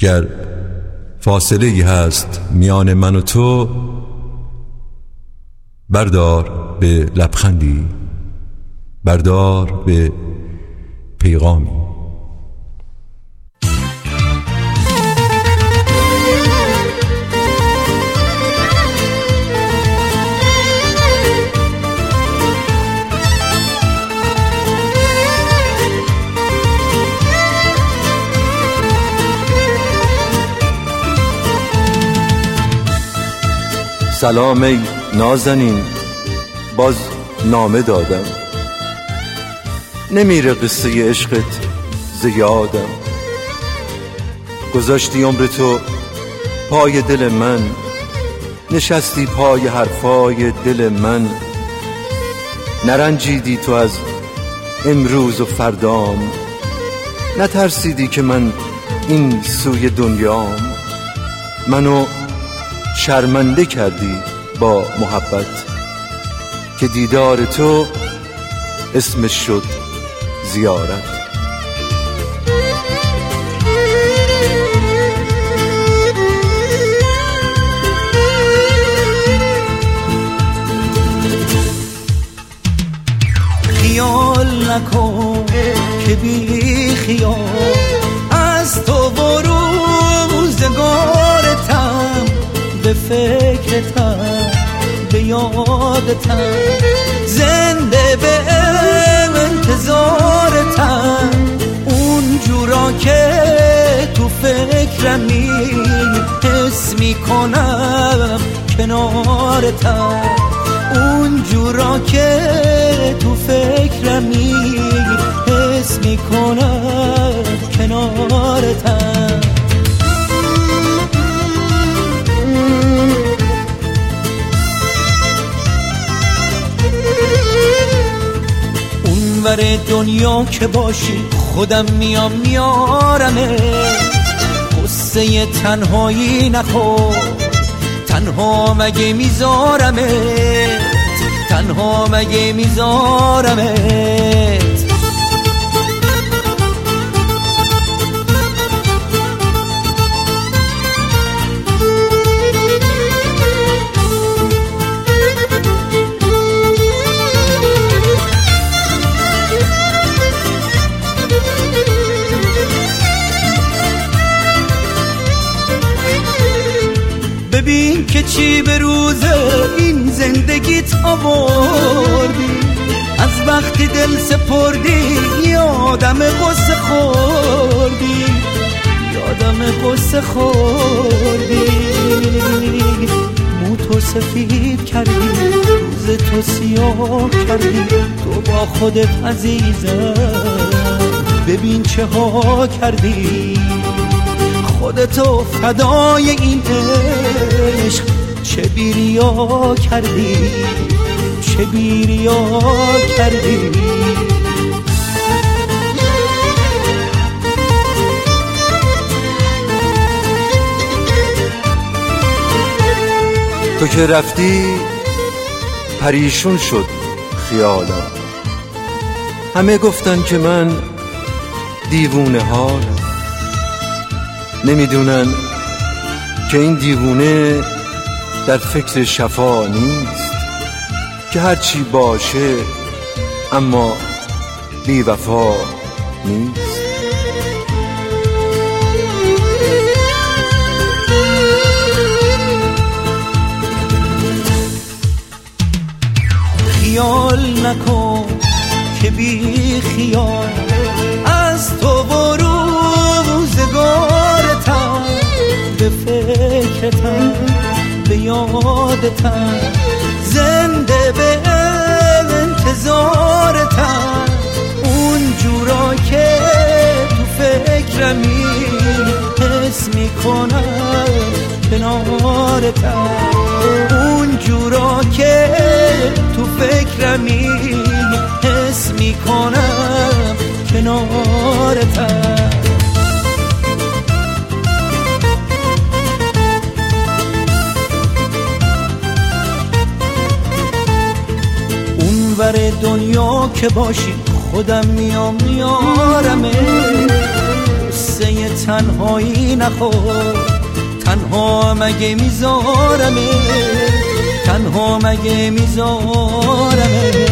گر فاصله ای هست میان من و تو، بردار به لبخندی، بردار به پیغامی. سلام ای نازنین، باز نامه دادم، نمیره قصه عشقت زیادم. گذاشتی عمر تو پای دل من، نشستی پای حرفای دل من، نرنجیدی تو از امروز و فردام، نترسیدی که من این سوی دنیام. منو شرمنده کردی با محبت که دیدار تو اسمش شد زیارت. خیال نکن که بی خیال از تو و روزگارتم، به فکرتم به یادتم، زنده به انتظارتم. اون جورا که تو فکرمی حس میکنم کنارتم، اون جورا که تو فکرمی حس میکنم کنارتم. اونور دنیا که باشی خودم میام میارمه، قصه تنهایی نخور، تنها مگه میذارمت، تنها مگه میذارمت. ببین که چی به روز این زندگیت آوردی، از وقتی دل سپردی یادم قصه خوردی، یادم قصه خوردی. مو تو سفید کردی، روز تو سیاه کردی، تو با خودت عزیزم ببین چه ها کردی. خودتو فدای این عشق چه بیریا کردی، چه بیریا کردی. تو که رفتی پریشون شد خیالم، همه گفتن که من دیوونه حالم، نمیدونن که این دیوونه در فکر شفا نیست، که هرچی باشه اما بی وفا نیست. خیال نکن که بی خیال از تو و روزگارتم، به فکرتم به یادتم، زنده به انتظارتم. اون جورا که تو فکرمی حس میکنم کنارتم، اون جورا که تو فکرمی حس میکنم کنارتم. اونور دنیا که باشی خودم میام میارمه، قصه تنهایی نخور، تنها مگه میذارمه، تنها مگه میذارمه.